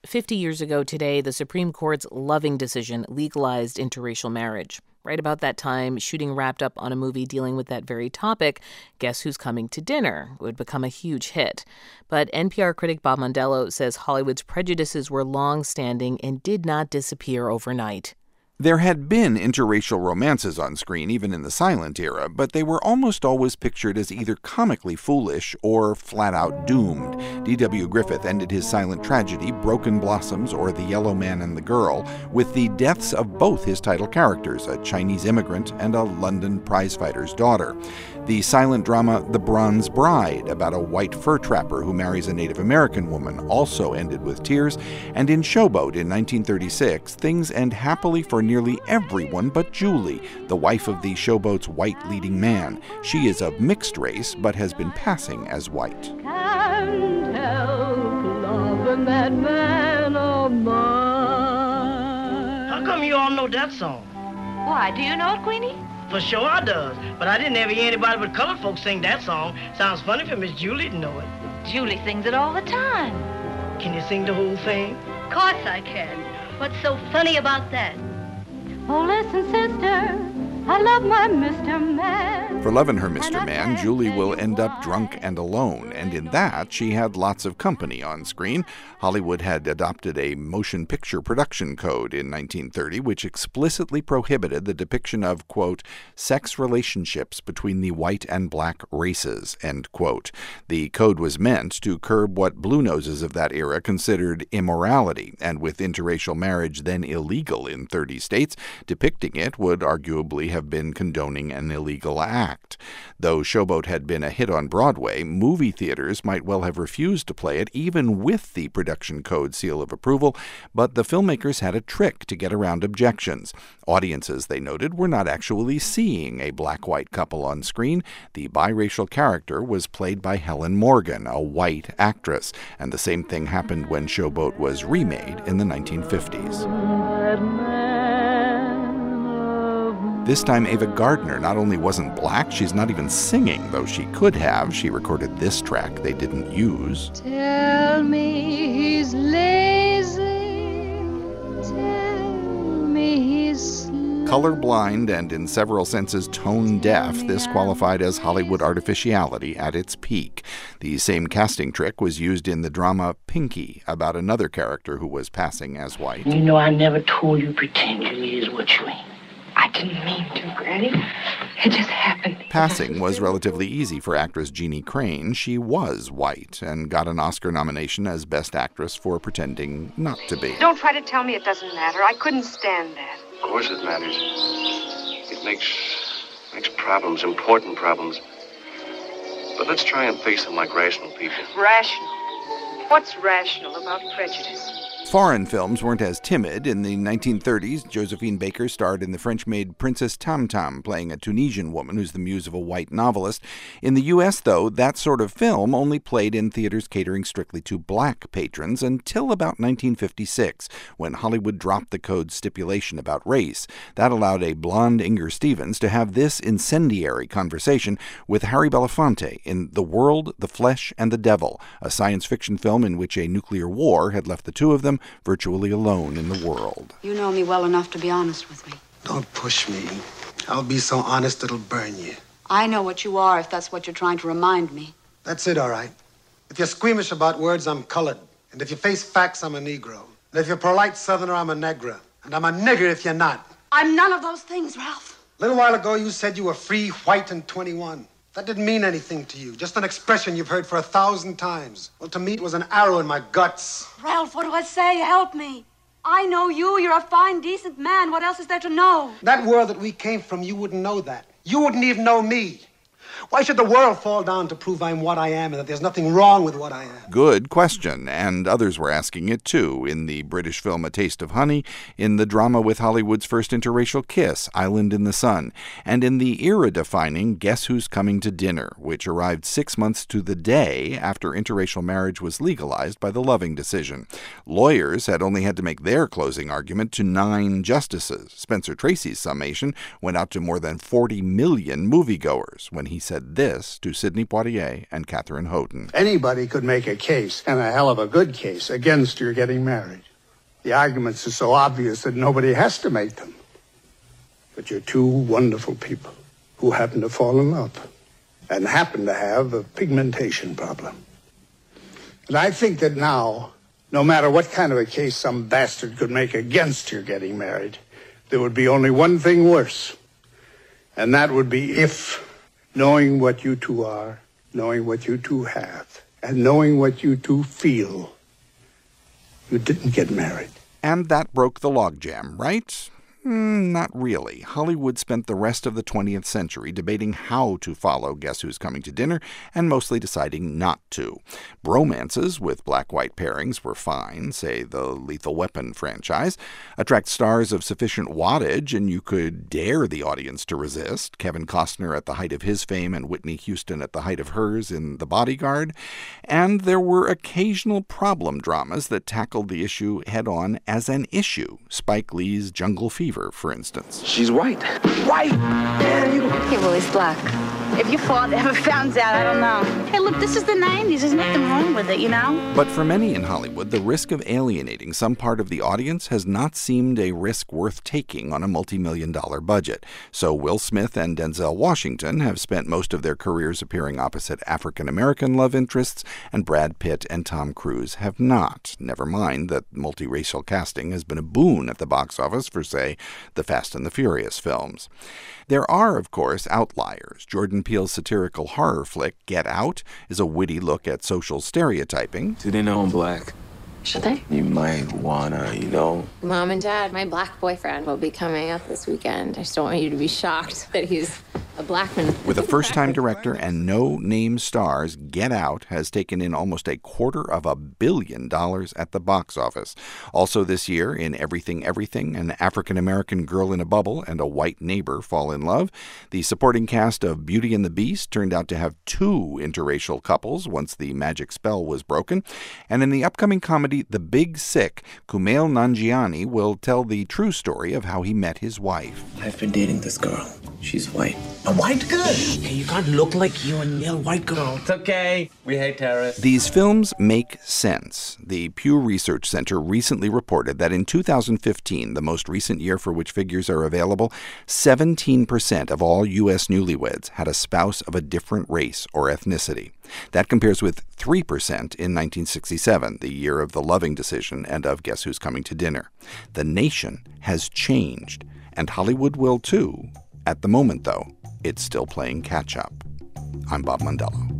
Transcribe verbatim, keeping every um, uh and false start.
fifty years ago today, the Supreme Court's Loving decision legalized interracial marriage. Right about that time, shooting wrapped up on a movie dealing with that very topic, Guess Who's Coming to Dinner, would become a huge hit. But N P R critic Bob Mondello says Hollywood's prejudices were long-standing and did not disappear overnight. There had been interracial romances on screen even in the silent era, but they were almost always pictured as either comically foolish or flat-out doomed. D W Griffith ended his silent tragedy, Broken Blossoms or The Yellow Man and the Girl, with the deaths of both his title characters, a Chinese immigrant and a London prizefighter's daughter. The silent drama The Bronze Bride, about a white fur trapper who marries a Native American woman, also ended with tears. And in Showboat in nineteen thirty-six, things end happily for nearly everyone but Julie, the wife of the Showboat's white leading man. She is of mixed race, but has been passing as white. Can't help loving that man of mine. How come you all know that song? Why, do you know it, Queenie? For sure I does, but I didn't ever hear anybody but colored folks sing that song. Sounds funny for Miss Julie to know it. Julie sings it all the time. Can you sing the whole thing? Of course I can. What's so funny about that? Oh, listen, sister, I love my Mister Man. For loving her Mister Man, Julie will end up drunk and alone, and in that, she had lots of company on screen. Hollywood had adopted a motion picture production code in nineteen thirty, which explicitly prohibited the depiction of, quote, sex relationships between the white and black races, end quote. The code was meant to curb what blue noses of that era considered immorality, and with interracial marriage then illegal in thirty states, depicting it would arguably have been condoning an illegal act. Though Showboat had been a hit on Broadway, movie theaters might well have refused to play it even with the production code seal of approval, but the filmmakers had a trick to get around objections. Audiences, they noted, were not actually seeing a black-white couple on screen. The biracial character was played by Helen Morgan, a white actress, and the same thing happened when Showboat was remade in the nineteen fifties. This time, Ava Gardner not only wasn't black, she's not even singing, though she could have. She recorded this track they didn't use. Tell me he's lazy. Tell me he's slow. Colorblind and in several senses tone deaf, this qualified as Hollywood artificiality at its peak. The same casting trick was used in the drama Pinky, about another character who was passing as white. You know I never told you pretend you is what you ain't. I didn't mean to, Granny. It just happened. Passing was relatively easy for actress Jeannie Crane. She was white and got an Oscar nomination as Best Actress for pretending not to be. Don't try to tell me it doesn't matter. I couldn't stand that. Of course it matters. It makes makes problems, important problems. But let's try and face them like rational people. Rational? What's rational about prejudice? Foreign films weren't as timid. In the nineteen thirties, Josephine Baker starred in the French-made Princess Tam Tam, playing a Tunisian woman who's the muse of a white novelist. In the U S, though, that sort of film only played in theaters catering strictly to black patrons until about nineteen fifty-six, when Hollywood dropped the code's stipulation about race. That allowed a blonde Inger Stevens to have this incendiary conversation with Harry Belafonte in The World, the Flesh, and the Devil, a science fiction film in which a nuclear war had left the two of them virtually alone in the world. You know me well enough to be honest with me. Don't push me. I'll be so honest it'll burn you. I know what you are, if that's what you're trying to remind me. That's it, all right. If you're squeamish about words, I'm colored. And if you face facts, I'm a Negro. And if you're polite Southerner, I'm a Negra. And I'm a nigger if you're not. I'm none of those things, Ralph. A little while ago, you said you were free, white, and twenty-one. That didn't mean anything to you. Just an expression you've heard for a thousand times. Well, to me, it was an arrow in my guts. Ralph, what do I say? Help me. I know you. You're a fine, decent man. What else is there to know? That world that we came from, you wouldn't know that. You wouldn't even know me. Why should the world fall down to prove I'm what I am and that there's nothing wrong with what I am? Good question, and others were asking it too, in the British film A Taste of Honey, in the drama with Hollywood's first interracial kiss, Island in the Sun, and in the era-defining Guess Who's Coming to Dinner, which arrived six months to the day after interracial marriage was legalized by the Loving decision. Lawyers had only had to make their closing argument to nine justices. Spencer Tracy's summation went out to more than forty million moviegoers when he said said this to Sidney Poitier and Catherine Houghton. Anybody could make a case, and a hell of a good case, against your getting married. The arguments are so obvious that nobody has to make them. But you're two wonderful people who happen to fall in love and happen to have a pigmentation problem. And I think that now, no matter what kind of a case some bastard could make against your getting married, there would be only one thing worse. And that would be if, knowing what you two are, knowing what you two have, and knowing what you two feel, you didn't get married. And that broke the logjam, right? Mm, not really. Hollywood spent the rest of the twentieth century debating how to follow Guess Who's Coming to Dinner, and mostly deciding not to. Bromances with black-white pairings were fine, say the Lethal Weapon franchise. Attract stars of sufficient wattage, and you could dare the audience to resist. Kevin Costner at the height of his fame and Whitney Houston at the height of hers in The Bodyguard. And there were occasional problem dramas that tackled the issue head-on as an issue. Spike Lee's Jungle Fever, for instance. She's white. White! Man, you... Hey, Willie's black. If your father ever found out, I don't know. Hey, look, this is the nineties. There's nothing wrong with it, you know? But for many in Hollywood, the risk of alienating some part of the audience has not seemed a risk worth taking on a multi-million dollar budget. So Will Smith and Denzel Washington have spent most of their careers appearing opposite African-American love interests, and Brad Pitt and Tom Cruise have not. Never mind that multiracial casting has been a boon at the box office for, say, the Fast and the Furious films. There are, of course, outliers. Jordan Peele's satirical horror flick, Get Out, is a witty look at social stereotyping. Do they know I'm black? Should they? You might wanna, you know. Mom and Dad, my black boyfriend will be coming up this weekend. I just don't want you to be shocked that he's a black man. With a first-time director and no name stars, Get Out has taken in almost a quarter of a billion dollars at the box office. Also this year, in Everything Everything, an African-American girl in a bubble and a white neighbor fall in love. The supporting cast of Beauty and the Beast turned out to have two interracial couples once the magic spell was broken. And in the upcoming comedy The Big Sick, Kumail Nanjiani will tell the true story of how he met his wife. I've been dating this girl. She's white. A white girl? Hey, you can't look like you and yell white girl. It's okay. We hate terrorists. These films make sense. The Pew Research Center recently reported that in two thousand fifteen, the most recent year for which figures are available, seventeen percent of all U S newlyweds had a spouse of a different race or ethnicity. That compares with three percent in nineteen sixty-seven, the year of the Loving decision and of Guess Who's Coming to Dinner. The nation has changed, and Hollywood will too. At the moment, though, it's still playing catch-up. I'm Bob Mondello.